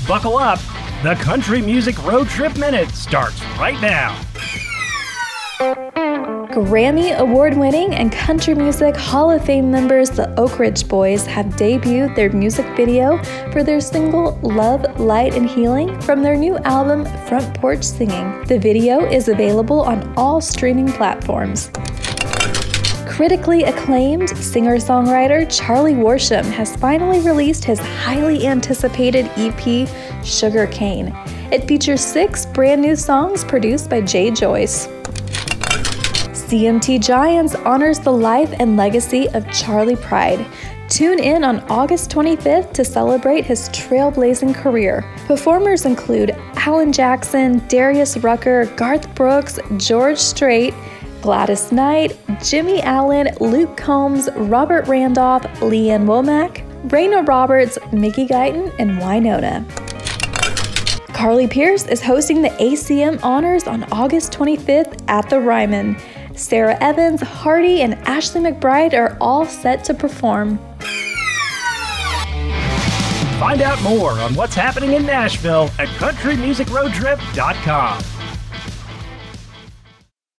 Buckle up. The Country Music Road Trip Minute starts right now. Grammy award-winning and country music Hall of Fame members, the Oak Ridge Boys, have debuted their music video for their single Love, Light, and Healing from their new album Front Porch Singing. The video is available on all streaming platforms. Critically acclaimed singer-songwriter Charlie Worsham has finally released his highly anticipated EP, Sugar Cane. It features 6 brand new songs produced by Jay Joyce. CMT Giants honors the life and legacy of Charlie Pride. Tune in on August 25th to celebrate his trailblazing career. Performers include Alan Jackson, Darius Rucker, Garth Brooks, George Strait, Gladys Knight, Jimmy Allen, Luke Combs, Robert Randolph, Leanne Womack, Raina Roberts, Mickey Guyton, and Wynonna. Carly Pearce is hosting the ACM Honors on August 25th at the Ryman. Sarah Evans, Hardy, and Ashley McBryde are all set to perform. Find out more on what's happening in Nashville at countrymusicroadtrip.com.